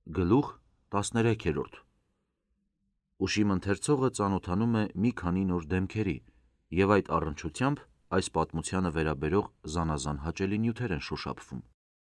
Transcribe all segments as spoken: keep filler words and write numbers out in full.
Գլուխ տասներեքերորդ Ուշիմ ընթերցողը ծանոթանում է մի քանի նոր դեմքերի և այդ առնչությամբ այս պատմությանը վերաբերող զանազան հաճելի նյութեր են շոշափվում։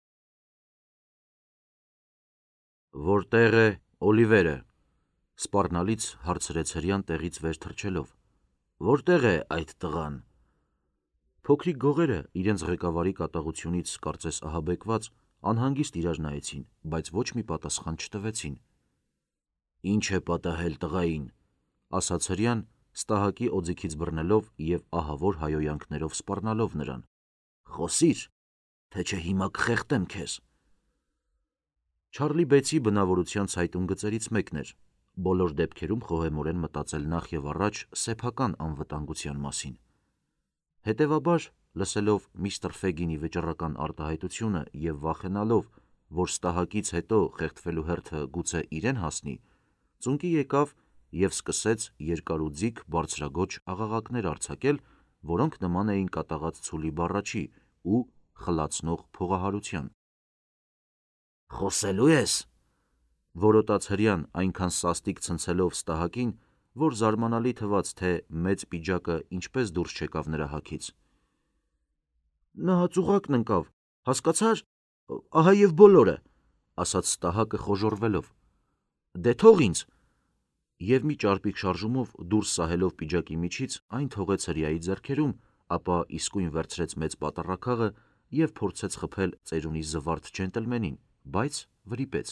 Որտեղ է Օլիվերը, սպառնալից հարցրեց հրեան տեղից վեր թռչելով։ Որտեղ է այդ տղան։ Փոքրիկ գողերը իրենց ղեկավարի կատաղությունից կարծես ահաբեկված անհանգիստ իրար նայեցին, բայց ոչ մի պատասխան չտվեցին։ Ինչ է պատահել տղային, ասաց հրեան, ստահակի օձիքից բռնելով և ահավոր հայոյանքներով սպառնալով նրան։ Խոսիր, թե չէ հիմա կխեղդեմ քեզ։ Չարլի Բեյցի բնավորության ցայտուն գծերից մեկն էր բոլոր դեպքերում խոհեմորեն մտածել նախ և առաջ սեփական անվտանգության մասին։ Հետևաբար, լսելով միստր Ֆեգինի վճռական արտահայտությունը և վախենալով, որ ստահակից հետո խեղդվելու հերթը գուցե իրեն հասնի, ծունկի եկավ և սկսեց երկար ու ձիգ բարձրագոչ աղաղակներ արձակել, որոնք նման էին կատաղած ցուլի բառաչի ու խլացնող փողահարության։ Խոսելու ես, որոտաց հրեան այնքան սաստիկ ցնցելով ստահակին, որ զարմանալի թվաց, թե մեծ պիջակը ինչպես դուրս չեկավ նրա հագից։ Նա հաճուղակն ընկավ, հասկացա՞ր, ահա և բոլորը, ասաց ստահակը խոժոռվելով։ Դե թող ինձ։ Եվ մի ճարպիկ շարժումով դուրս սահելով պիջակի միջից այն թողեց հրեայի ձեռքերում, ապա իսկույն վերցրեց մեծ պատառաքաղը և փորձեց խփել ծերունի զվարթ ջենտլմենին, բայց վրիպեց։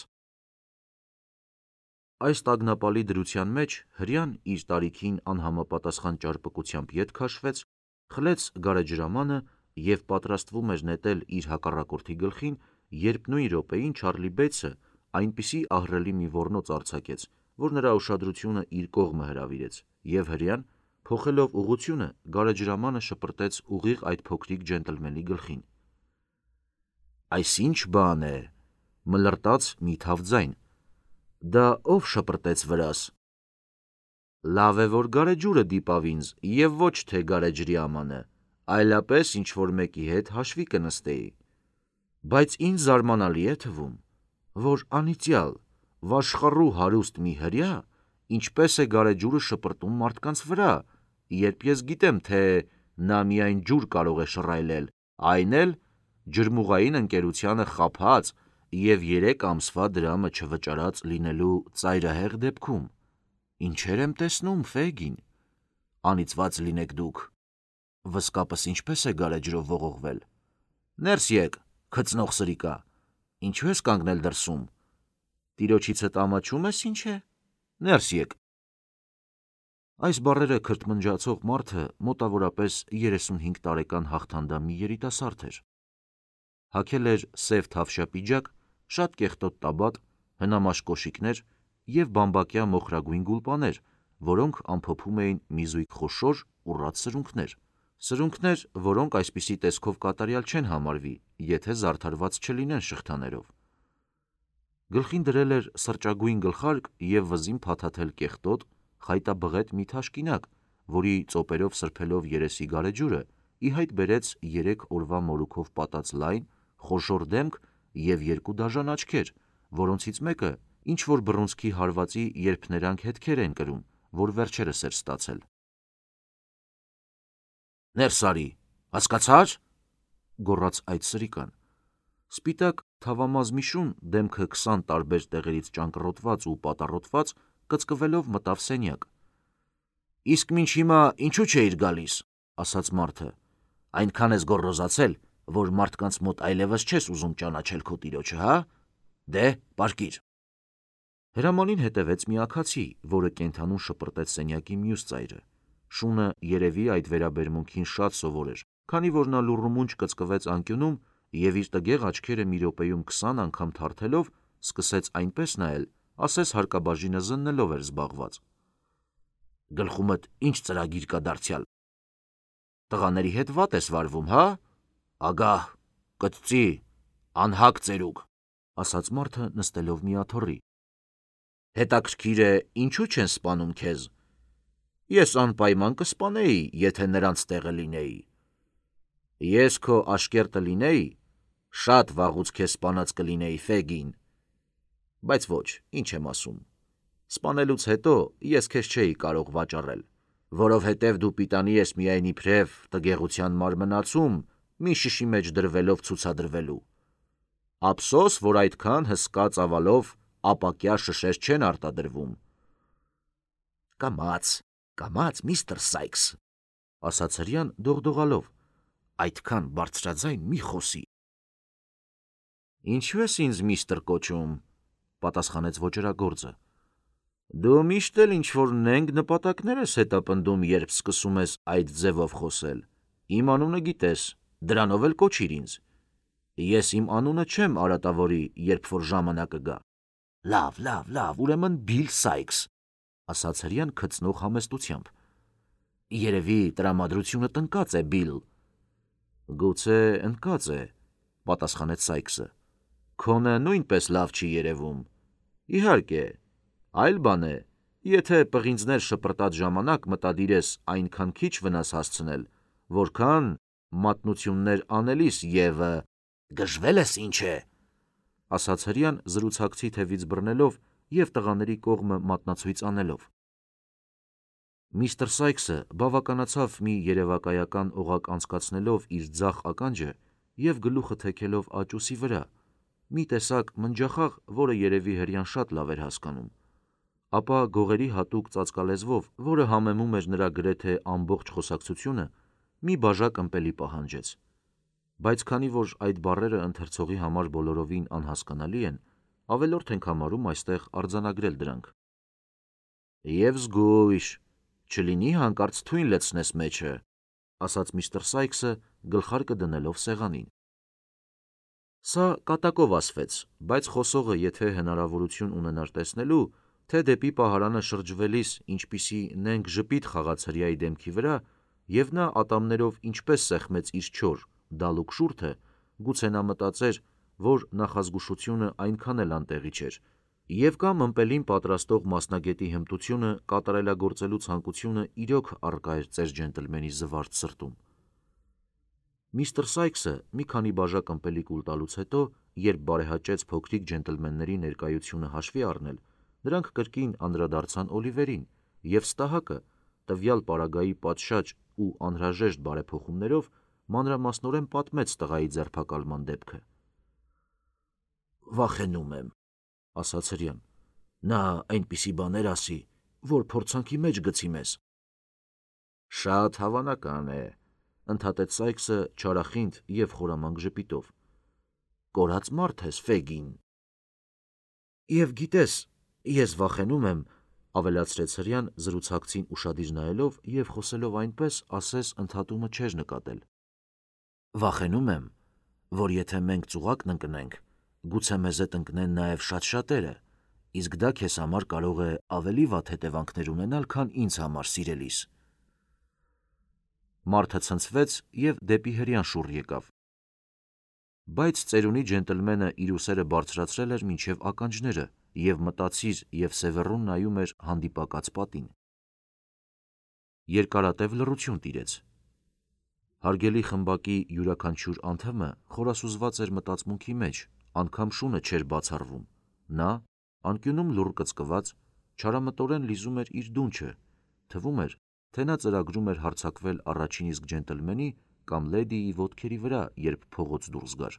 Այս տագնապալի դրության մեջ հրեան իր տարիքին անհամապատասխան ճարպկությամբ ետ քաշվեց, խլեց գարեջրամանը և պատրաստվում էր նետել իր հակառակորդի գլխին, երբ նույն րոպեին Չարլի Բեյցը այնպիսի ահռելի մի ոռնոց արձակեց, որ նրա ուշադրությունը իր կողմը հրավիրեց, և հրեան, փոխելով ուղղությունը, գարեջրամանը շպրտեց ուղիղ այդ փոքրիկ ջենտլմենի գլխին։ Այս ի՞նչ բան է, մլրտաց մի թավ ձայն։ Դա ով շպրտեց վրաս։ Լավ է, որ գարեջուրը դիպավ ինձ և ոչ թե գարեջրի ամանը, այլապես ինչ-որ մեկի հետ հաշվի կնստեի։ Բայց ինձ զարմանալի է թվում, որ անիծյալ, վաշխառու հարուստ մի հրեա ինչպես է գարեջուրը շպրտում մարդկանց վրա, երբ ես գիտեմ, թե նա միայն ջուր կարող է շռայլել, այն էլ ջրմուղային ընկերությանը խաբած և երեք ամսվա դրամը չվճարած լինելու ծայրահեղ դեպքում։ Ինչեր եմ տեսնում, Ֆեգին, անիծված լինեք դուք։ Վսկապս ինչպես է գարեջրով ողողվել։ Ներս եկ, քծնող սրիկա, ինչու ես կանգնել դրսում։ Տիրոջիցդ ամաչում ես ինչ է։ Ներս եկ։ Այս բառերը քրթմնջացող մարդը մոտավորապես երեսունհինգ տարեկան հաղթանդամ մի երիտասարդ էր։ Հագել էր սև թավշյա պիջակ, շատ կեղտոտ տաբատ, հնամաշ կոշիկներ և բամբակյա մոխրագույն գուլպաներ, որոնք ամփոփում էին մի զույգ խոշոր ուռած սրունքներ, սրունքներ, որոնք այսպիսի տեսքով կատարյալ չեն համարվի, եթե զարդարված չլինեն շղթաներով։ Գլխին դրել էր սրճագույն գլխարկ և վզին փաթաթել կեղտոտ, խայտաբղետ մի թաշկինակ, որի ծոպերով սրբելով երեսի գարեջուրը, ի հայտ բերեց երեք օրվա մորուքով պատած լայն, խոշոր դեմք և երկու դաժան աչքեր, որոնցից մեկը ինչ-որ բռունցքի հարվածի երփներանգ հետքեր են կրում, որ վերջերս էր ստացել։ Ներս արի, հասկացա՞ր, գոռաց այդ սրիկան։ Սպիտակ թավամազմիշուն, դեմքը քսան տարբեր տեղերից ճանկռոտված ու պատառոտված, կծկվելով մտավ սենյակ։ Իսկ մինչ հիմա ինչու չէիր գալիս, ասաց մարդը, այնքան ես գոռոզացել, որ մարդկանց մոտ այլևս չես ուզում ճանաչել քո տիրոջը, հա։ Դե, պառկիր։ Հրամանին հետևեց մի աքացի, որը կենդանուն շպրտեց սենյակի մյուս ծայրը։ Շունը երևի այդ վերաբերմունքին շատ սովոր էր, քանի որ նա լուռումունջ կծկվեց անկյունում և իր տգեղ աչքերը մի րոպեում քսան անգամ թարթելով, սկսեց այնպես նայել, ասես հարկաբաժինը զննելով էր զբաղված։ Գլխումդ ինչ ծրագիր կա դարձյալ։ Տղաների հետ վատ ես վարվում, հա։ Ագահ, կծծի, անհակ ծերուկ, ասաց մարդը նստելով մի աթոռի։ Հետաքրքիր է, ինչու չեն սպանում քեզ։ Ես անպայման կսպանեի, եթե նրանց տեղը լինեի։ Ես քո աշկերտը լինեի, շատ վաղուց քեզ սպանած կլինեի, Ֆեգին։ Բայց ոչ, ինչ եմ ասում։ Սպանելուց հետո ես քեզ չէի կարող վաճառել, որովհետև դու պիտանի ես միայն իբրև տգեղության մարմնացում մի շշի մեջ դրվելով ցուցադրվելու։ Ափսոս, որ այդքան հսկա ծավալով ապակյա շշեր չեն արտադրվում։ Կամաց, կամաց, միստր Սայքս, ասաց հրեան դողդողալով, այդքան բարձրաձայն մի խոսի։ Ինչու ես ինձ միստր կոչում, պատասխանեց ոճրագործը։ Դու միշտ էլ ինչ-որ նենգ նպատակներ ես հետապնդում, երբ սկսում ես այդ ձևով խոսել։ Իմ անունը գիտես, դրանով էլ կոչիր ինձ։ Ես իմ անունը չեմ արատավորի, երբ որ ժամանակը գա։ Լավ, լավ, լավ, ուրեմն Բիլ Սայքս, ասաց հրեան քծնող համեստությամբ։ Երևի տրամադրությունը տնկած է, Բիլ։ Գուցե ընկած է, պատասխանեց Սայքսը։ Քոնը նույնպես լավ չի երևում։ Իհարկե, այլ բան է, եթե պղինձներ շպրտած ժամանակ մտադիր ես այնքան քիչ վնաս հասցնել, որքան մատնություններ անելիս եւ գժվել ես ինչ է, ասաց հրեան զրուցակցի թևից բռնելով եւ տղաների կողմը մատնացույց անելով։ Միստր Սայքսը բավականացավ մի երևակայական օղակ անցկացնելով իր ձախ ականջը եւ գլուխը թեքելով աճուսի վրա, մի տեսակ մնջախաղ, որը երևի հրեան շատ լավ էր հասկանում, ապա գողերի հատուկ ծածկալեզվով, որը համեմում էր նրա գրեթե ամբողջ խոսակցությունը, մի բաժակ ըմպելի պահանջեց, բայց քանի որ այդ բառերը ընթերցողի համար բոլորովին անհասկանալի են, ավելորդ ենք համարում այստեղ արձանագրել դրանք։ Եվ զգույշ, չլինի հանկարծ թույն լցնես մեջը, ասաց միստր Սայքսը գլխարկը դնելով սեղանին։ Սա կատակով ասվեց, բայց խոսողը եթե հնարավորություն ունենար տեսնելու, թե դեպի պահարանը շրջվելիս ինչպիսի նենգ ժպիտ խաղաց հրեայի դեմքի վրա, եւ նա ատամներով ինչպես սեղմեց իր չոր, դալուկ շուրթը, գուցե նա մտածեր, որ նախազգուշությունը այնքան էլ անտեղի չէր, եւ կամ ըմպելին պատրաստող մասնագետի հմտությունը կատարելագործելու ցանկությունը իրոք առկա էր ծեր ջենտլմենի զվարթ սրտում։ Միստր Սայքսը մի քանի բաժակ ըմպելի կուլ տալուց հետո, երբ բարեհաճեց փոքրիկ ջենտլմենների ներկայությունը հաշվի առնել, նրանք կրկին անդրադարձան Օլիվերին, եւ ստահակը, տվյալ պարագայի պատշաճ ու անհրաժեշտ բարեփոխումներով, մանրամասնորեն պատմեց տղայի ձերբակալման դեպքը։ Վախենում եմ, ասաց հրեան, նա այնպիսի բաներ ասի, որ փորձանքի մեջ գցի մեզ։ Շատ հավանական է, ընդհատեց Սայքսը չարախինդ եւ խորամանկ ժպիտով։ Կորած մարդ ես, Ֆեգին։ Եվ գիտես, ես վախենում եմ, ավելացրեց հրեան զրուցակցին ուշադիր նայելով եւ խոսելով այնպես, ասես ընդհատումը չէր նկատել։ Վախենում եմ, որ եթե մենք ծուղակն ընկնենք, գուցե մեզ հետ ընկնեն նաեւ շատ շատերը, իսկ դա քեզ համար կարող է ավելի վատ հետևանքներ ունենալ, քան ինձ համար, սիրելիս։ Մարդը ցնցվեց եւ դեպի հրեան շուռ եկավ։ Բայց ծերունի ջենտլմենը իր ուսերը բարձրացրել էր մինչև ականջները եւ մտածիր եւ սևեռուն նայում էր հանդիպակաց պատին։ Երկարատև լռություն տիրեց։ Հարգելի խմբակի յուրաքանչյուր անդամը խորասուզված էր մտածմունքի մեջ, անգամ շունը չէր բացառվում։ Նա, անկյունում լուռ կծկված, չարամտորեն լիզում էր իր դունչը, թվում էր, թե նա ծրագրում էր հարձակվել առաջին իսկ ջենտլմենի կամ լեդիի ոտքերի վրա, երբ փողոց դուրս գար։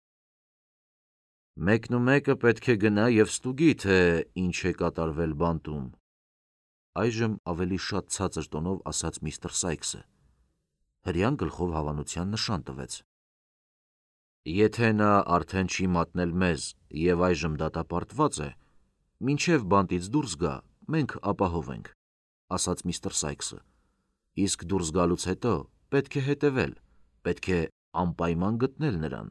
Մեկն ու մեկը պետք է գնա եւ ստուգի, թե ինչ է կատարվել բանտում, այժմ ավելի շատ ցածր տոնով ասաց միստր Սայքսը։ Հրեան գլխով հավանության նշան տվեց։ Եթե նա արդեն չի մատնել մեզ եւ այժմ դատապարտված է, մինչև բանտից դուրս գա, մենք ապահով ենք, ասաց միստր Սայքսը։ Իսկ դուրս գալուց հետո պետք է հետևել, պետք է անպայման գտնել նրան։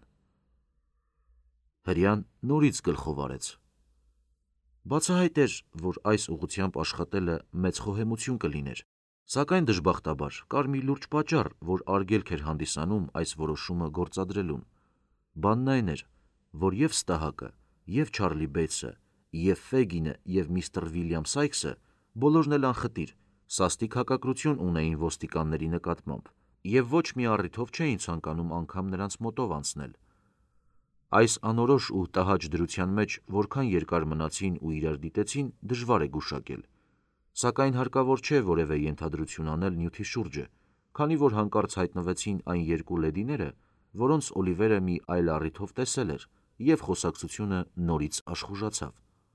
Հրեան նորից գլխով արեց։ Բացահայտ էր, որ այս ուղղությամբ աշխատելը մեծ խոհեմություն կլիներ, սակայն դժբախտաբար կար մի լուրջ պատճառ, որ արգելք էր հանդիսանում այս որոշումը գործադրելուն։ Բանն այն էր, որ եւ Ստահակը, եւ Չարլի Բեյթսը, եւ Ֆեգինը եւ միստր Վիլյամ Սայքսը բոլորն էլ անխտիր, սաստիկ հակակրություն ունեին ոստիկանների նկատմամբ եւ ոչ մի առիթով չէին ցանկանում անգամ նրանց մոտով անցնել։ Այս անորոշ ու տհաճ դրության մեջ որքան երկար մնացին ու իրար դիտեցին, դժվար է գուշակել, սակայն հարկավոր չէ որևէ ենթադրություն անել նյութի շուրջը, քանի որ հանկարծ հայտնվեցին այն երկու լեդիները, որոնց Օլիվերը մի այլ առիթով տեսել էր, և խոսակցությունը նորից աշխուժացավ։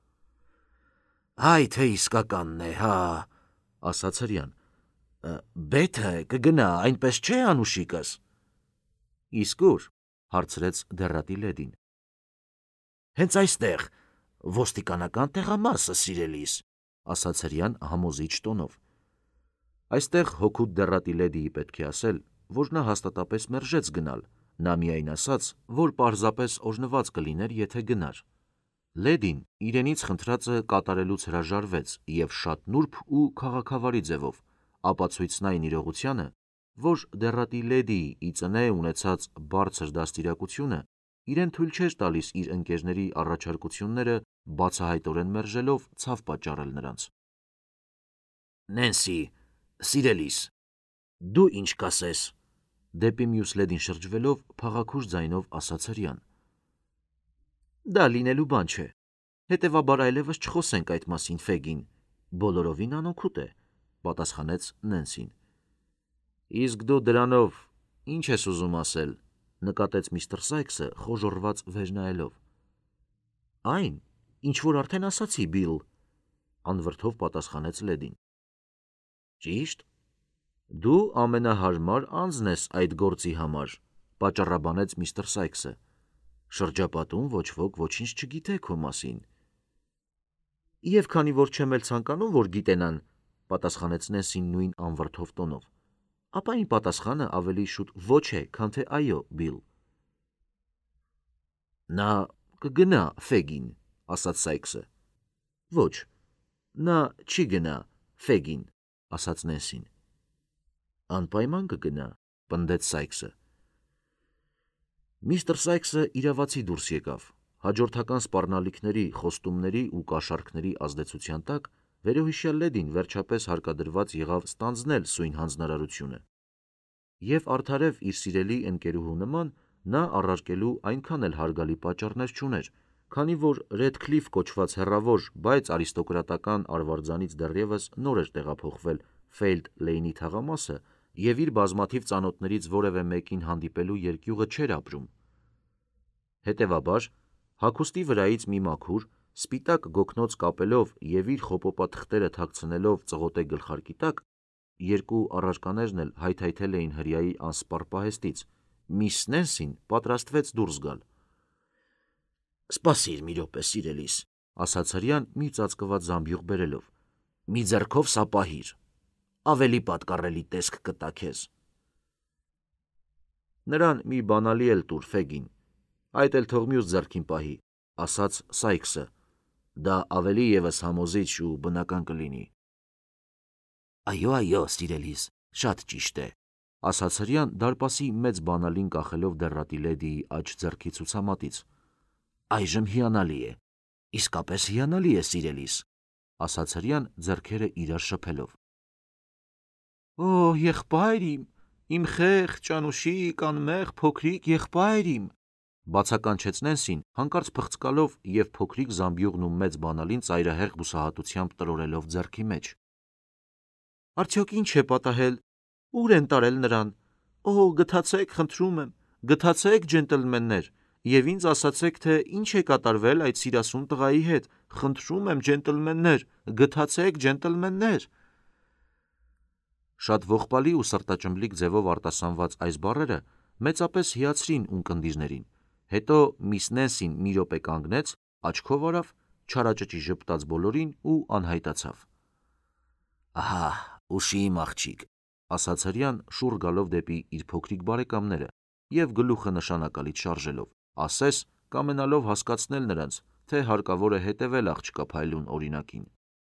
«Այ թե իսկականն է, հա», ասաց հրեան, «Բեթը կգնա, այնպես չէ, անուշիկս»։ «Իսկ ուր»։ հարցրեց դեռատի լեդին։ «Հենց այստեղ, ոստիկանական տեղամասը, սիրելիս», ասաց հրեան համոզիչ տոնով։ Այստեղ հօգուտ դեռատի լեդիի պետք է ասել, որ նա հաստատապես մերժեց գնալ, նա միայն ասաց, որ պարզապես օրհնված կլիներ, եթե գնար։ Լեդին իրենից խնդրածը կատարելուց հրաժարվեց և շատ նուրբ ու քաղաքավարի ձևով ապացույցն այն իրողությանը, որ դեռատի լեդիի ի ծնե ունեցած բարձր դաստիարակությունը իրեն թույլ չէր տալիս իր ընկերների առաջարկությունները բացահայտորեն մերժելով ցավ պատճառել նրանց։ «Նենսի, սիրելիս, դու ինչ կասես», դեպի մյուս լեդին շրջվելով փաղաքուշ ձայնով ասաց հրեան։ «Դա լինելու բան չէ, հետևաբար այլևս չխոսենք այդ մասին, Ֆեգին, բոլորովին անօգուտ է», պատասխանեց Նենսին։ «Իսկ դու դրանով ի՞նչ ես ուզում ասել», նկատեց միստր Սայքսը խոժոռված վեր նայելով։ «Այն, ինչ որ արդեն ասացի, Բիլ», անվրդով պատասխանեց լեդին։ «Ճիշտ, դու ամենահարմար անձն ես այդ գործի համար», պատճառաբանեց միստր Սայքսը։ «Շրջապատում ոչ ոք ոչինչ չգիտե քո մասին»։ «Եվ քանի որ չեմ էլ ցանկանում, որ գիտենան», պատասխանեց Նենսին նույն անվրդով տոնով, «ապա իմ պատասխանը ավելի շուտ ոչ է, քան թե այո, Բիլ»։ «Նա կգնա, Ֆեգին», ասաց Սայքսը։ «Ոչ, նա չի գնա, Ֆեգին», ասաց Նենսին։ «Անպայման կգնա», պնդեց Սայքսը։ Միստր Սայքսը իրավացի դուրս եկավ։ Հաջորդական սպառնալիքների, խոստումների ու կաշառքների ազդեցության տակ վերոհիշյալ լեդին վերջապես հարկադրված եղավ ստանձնել սույն հանձնարարությունը։ Եվ արդարև իր սիրելի ընկերուհու նման նա առարկելու այնքան էլ հարգալի պատճառներ չուներ, քանի որ Ռեդքլիֆ կոչված հեռավոր, բայց արիստոկրատական արվարձանից դեռևս նոր էր տեղափոխվել Ֆեյլդ Լեյնի թաղամասը և իր բազմաթիվ ծանոթներից որևէ մեկին հանդիպելու երկյուղը չէր ապրում։ Հետևաբար, հագուստի վրայից մի մաքուր, սպիտակ գոգնոց կապելով և իր խոպոպա թղթերը թաքցնելով ծղոտե գլխարկի տակ, երկու առարկաներն էլ հայթայթել էին հրեայի անսպառ պահեստից, միս Նենսին պատրաստվեց դուրս գալ։ «Սպասիր մի րոպե, սիրելիս», ասաց հրեան մի ծածկված զամբյուղ բերելով, «մի ձեռքով սա պահիր, ավելի պատկառելի տեսք կտա քեզ»։ «Նրան մի բանալի էլ տուր, Ֆեգին, այդ էլ թող մյուս ձեռքին պահի», ասաց Սայքսը, «դա ավելի ևս համոզիչ ու բնական կլինի»։ «Այո, այո, սիրելիս, շատ ճիշտ է», ասաց հրեան դարպասի մեծ բանալին կախելով դեռատի լեդիի աջ ձեռքի ցուցամատից։ «Այժմ հիանալի է, իսկապես հիանալի է, սիրելիս», ասաց հրեան ձեռքերը իրար շփելով։ «Օ, եղբայր իմ, իմ խեղճ, ճանուշիկ, անմեղ, փոքրիկ եղբայր իմ», բացականչեց Նենսին, հանկարծ փղծկալով և փոքրիկ զամբյուղն ու մեծ բանալին ծայրահեղ հուսահատությամբ տրորելով ձեռքի մեջ։ «Արդյոք ինչ է պատահել, ուր են տարել նրան։ Օ, գթացեք, խնդրում եմ, գթացեք, ջենտլմեններ, և ինձ ասացեք, թե ինչ է կատարվել այդ սիրասուն տղայի հետ, խնդրում եմ, ջենտլմեններ, գթացեք, ջենտլմեններ»։ Շատ ողբալի ու սրտաճմլիկ ձևով արտասանված այս բառերը մեծապես հիացրին ունկնդիրներին, հետո միս Նենսին մի րոպե կանգնեց, աչքով արավ, չարաճճի ժպտաց բոլորին ու անհայտացավ։ «Ահա, ուշի իմ աղջիկ», ասաց հրեան շուռ գալով դեպի իր փոքրիկ բարեկամները և գլուխը նշանակալից շարժելով, ասես կամենալով հասկացնել նրանց, թե հարկավոր է հետևել աղջկա փայլուն օրինակին։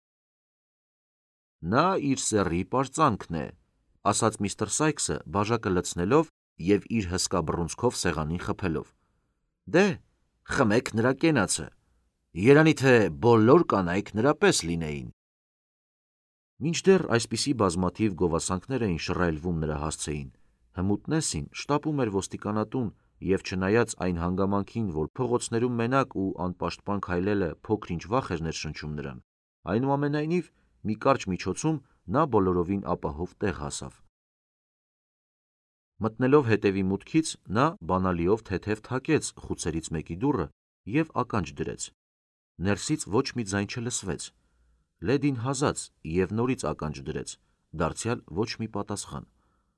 «Նա իր սեռի պարծանքն է», ասաց միստր Սայքսը բաժակը լցնելով և իր հսկա բռունցքով սեղանին խփելով։ «Դե, խմեք նրա կենացը, երանի թե բոլոր կանայք նրա պես լինեին»։ Մինչդեռ այսպիսի բազմաթիվ գովասանքներ էին շռայլվում նրա հասցեին, հմուտ Նենսին շտապում էր ոստիկանատուն և չնայած այն հանգամանքին, որ փողոցներում մենակ ու անպաշտպան քայլելը փոքր-ինչ վախ էր ներշնչում նրան, այնուամենայնիվ մի կարճ միջոցում նա բոլորովին ապահով տեղ հասավ։ Մտնելով հետևի մուտքից, նա բանալիով թեթև թակեց խուցերից մեկի դուռը և ականջ դրեց։ Ներսից ոչ մի ձայն չլսվեց։ Լեդին հազաց և նորից ականջ դրեց, դարձյալ ոչ մի պատասխան։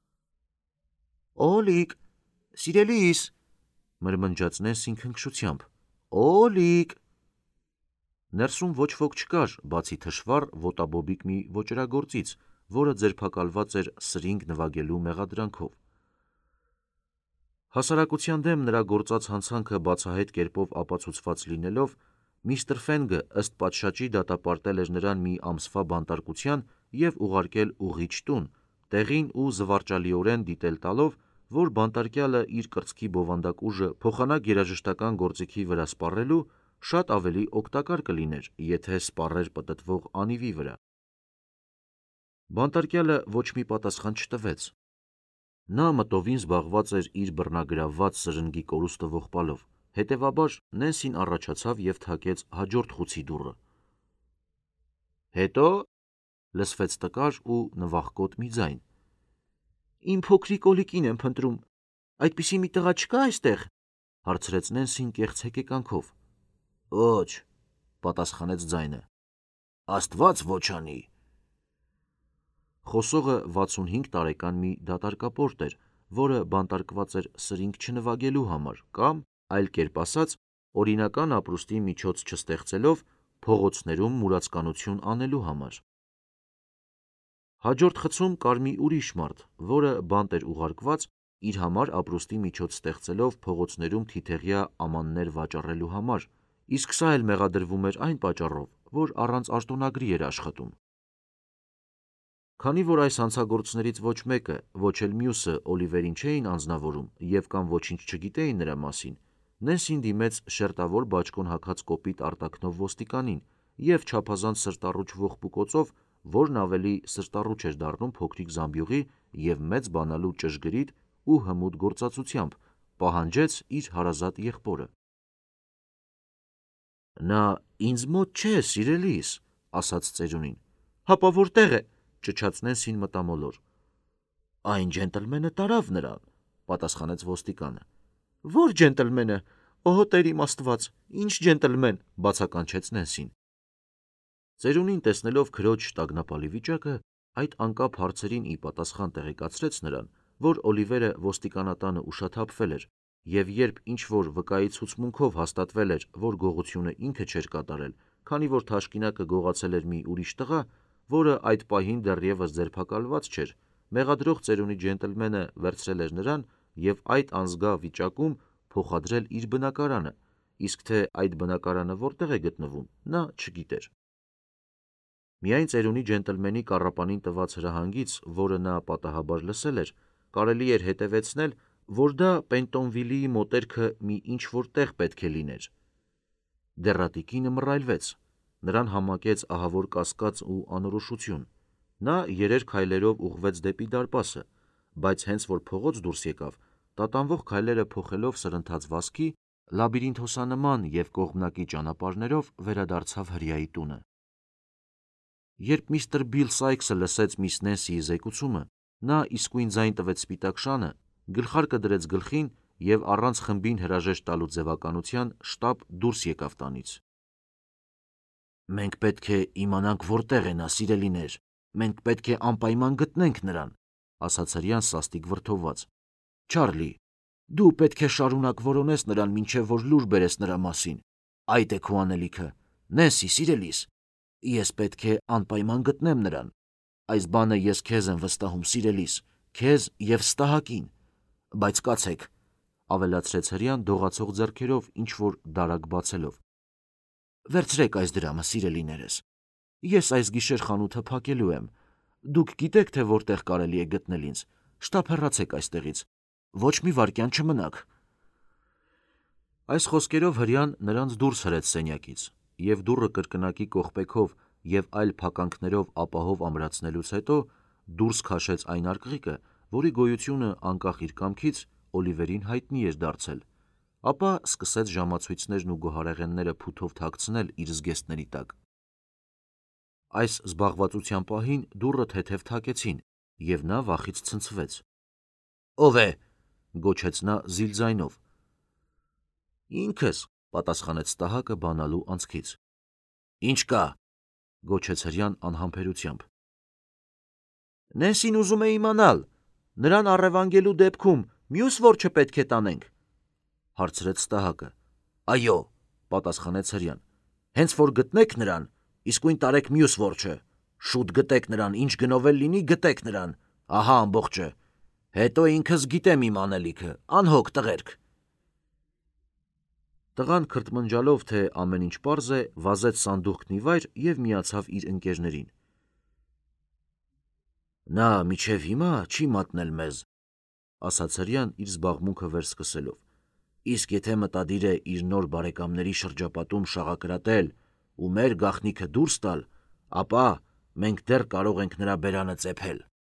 «Օլիկ, սիրելիս», մրմնջաց Նենսին քնքշությամբ, «Օլիկ»։ Ներսում ոչ ոք չկար, բացի թշվառ ոտաբոբիկ մի ոճրագործից, որը ձերբակալված էր սրինգ նվագելու մեղադրանքով։ Հասարակության դեմ նրա գործած հանցանքը բացահայտ կերպով ապացուցված լինելով, միստր Ֆենգը ըստ պատշաճի դատապարտել էր նրան մի ամսվա բանտարկության և ուղարկել ուղիչ տուն, տեղին ու զվարճալիորեն դիտել տալով, որ բանտարկյալը իր կրծքի բովանդակ ուժը փոխանակ երաժշտական գործիքի վրա սպառելու շատ ավելի օգտակար կլիներ, եթե սպառեր պտտվող անիվի վրա։ Բանտարկյալը ոչ մի պատասխան չտվեց։ Նա մտովին զբաղված էր իր բռնագրավված սրնգի կորուստը ողբալով, հետևաբար Նենսին առաջացավ և թակեց հաջորդ խուցի դուռը։ «Հետո՞», լսվեց տկար ու նվախկոտ մի ձայն։ «Իմ փոքրիկ Օլիկին եմ փնտրում, այդպիսի մի տղա չկա՞ այստեղ», հարցրեց Նենսին կեղծ հեկեկանքով։ «Ոչ», պատասխանեց ձայնը, «Աստված ոչ անի»։ Խոսողը վաթսունհինգ տարեկան մի դատարկապորտ էր, որը բանտարկված էր սրինգ չնվագելու համար կամ, այլ կերպ ասած, օրինական ապրուստի միջոց չստեղծելով, փողոցներում մուրացկանություն անելու համար։ Հաջորդ խցում կար մի ուրիշ մարդ, որը բանտ էր ուղարկված իր համար ապրուստի միջոց ստեղծելով փողոցներում թիթեղյա ամաններ վաճառելու համար, իսկ սա էլ մեղադրվում էր այն պատճառով, որ առանց արտոնագրի էր աշխատում։ Քանի որ այս հանցագործներից ոչ մեկը, ոչ էլ մյուսը Օլիվերին չէին անձնավորում և կամ ոչինչ չգիտեին նրա մասին, Նենսին դիմեց շերտավոր բաճկոն հագած կոպիտ արտաքնով ոստիկանին և չափազանց սրտառուչ ողբուկոցով, որն ավելի սրտառուչ էր դառնում փոքրիկ զամբյուղի և մեծ բանալու ճշգրիտ ու հմուտ գործածությամբ, պահանջեց իր հարազատ եղբորը։ «Նա ինձ մոտ չէ, սիրելիս», ասաց ծերունին։ «Հապա որտե՞ղ է», ճչաց Նենսին մտամոլոր։ «Այն ջենտլմենը տարավ նրան», պատասխանեց ոստիկանը։ «Ո՞ր ջենտլմենը, օհո Տեր իմ Աստված, ինչ ջենտլմեն», բացականչեց Նենսին։ Ծերունին, տեսնելով քրոջ տագնապալի վիճակը, այդ անկապ հարցերին ի պատասխան տեղեկացրեց նրան, որ Օլիվերը ոստիկանատանը ուշաթափվել էր, և երբ ինչ-որ վկայի ցուցմունքով հաստատվել էր, որ գողությունը ինքը չէր կատարել, քանի որ թաշկինակը գողացել էր մի ուրիշ տղա, որը այդ պահին դեռևս ձերբակալված չէր, մեղադրող ծերունի ջենտլմենը վերցրել էր նրան և այդ անզգա վիճակում փոխադրել իր բնակարանը, իսկ թե այդ բնակարանը որտեղ է գտնվում, նա չգիտեր։ Միայն ծերունի ջենտլմենի կառապանին տված հրահանգից, որը նա պատահաբար լսել էր, կարելի էր հետևեցնել, որ դա Պենտոնվիլի մոտերքը մի ինչ-որ տեղ պետք է լիներ։ Դեռատի կինը մռայլվեց, նրան համակեց ահավոր կասկած ու անորոշություն։ Նա երեր քայլերով ուղղվեց դեպի դարպասը, բայց հենց որ փողոց դուրս եկավ, տատանվող քայլերը փոխելով սրընթաց վազքի, լաբիրինթոսանման և կողմնակի ճանապարհներով վերադարձավ հրեայի տունը։ Երբ միստր Բիլ Սայքսը լսեց միս Նենսիի զեկուցումը, նա իսկույն ձայն տվեց սպիտակ շանը, գլխարկը դրեց գլխին և առանց խմբին հրաժեշտ տալու ձևականության շտապ դուրս եկավ տանից։ «Մենք պետք է իմանանք որտեղ է նա, սիրելիներ, մենք պետք է անպայման գտնենք նրան», ասաց հրեան սաստիկ վրդովված։ «Չարլի, դու պետք է շարունակ որոնես նրան, մինչև որ լուր բերես նրա մասին։ Այդ է քո անելիքը։ Նենսի, սիրելիս, ես պետք է անպայման գտնեմ նրան։ Այս բանը ես քեզ եմ վստահում, սիրելիս, քեզ և Ստահակին։ Բայց կացեք», ավելացրեց հրեան դողացող ձեռքերով ինչ-որ դարակ բացելով։ «Վերցրեք այս դրամը, սիրելիներս։ Ես այս գիշեր խանութը փակելու եմ։ Դուք գիտեք, թե որտեղ կարելի է գտնել ինձ։ Շտապ հեռացեք այստեղից։ Ոչ մի վայրկյան չմնաք»։ Այս խոսքերով հրեան նրանց դուրս հրեց սենյակից, և դուռը կրկնակի կողպեքով և այլ փականքներով ապահով ամրացնելուց հետո դուրս քաշեց այն արկղիկը, որի գոյությունը, անկախ իր կամքից, Օլիվերին հայտնի էր դարձել, ապա սկսեց ժամացույցներն ու գոհարեղենները փութով թաքցնել իր զգեստների տակ։ Այս զբաղվածության պահին դուռը թեթև թակեցին, և նա վախից ցնցվեց։ «Ո՞վ է», գոչեց նա զիլ ձայնով։ «Ինքս», պատասխանեց տահակը բանալու անցքից։ «Ինչ կա», գոչեց հրեան անհամբերությամբ։ «Նենսին ուզում է իմանալ, նրան առևանգելու դեպքում մյուս որջը պետք է տանենք», հարցրեց տահակը։ «Այո», պատասխանեց հրեան, «հենց որ գտնեք նրան, իսկույն տարեք մյուս որջը, շուտ գտեք նրան, ինչ գնով էլ լինի, գտեք նրան, ահա ամբողջը, հետո ինքս գիտեմ իմ անելիքը, անհոգ տղերք»։ Տղան քրթմնջալով, թե ամեն ինչ պարզ է, վազեց սանդուղքն ի վայր և միացավ իր ընկերներին։ «Նա մինչև հիմա չի մատնել մեզ», ասաց հրեան իր զբաղմունքը վերսկսելով, «իսկ եթե մտադիր է իր նոր բարեկամների շրջապատում շաղակրատել ու մեր գաղտնիքը դուրս տալ, ապա մենք դեռ կարող ենք նրա բերանը ծեփել»։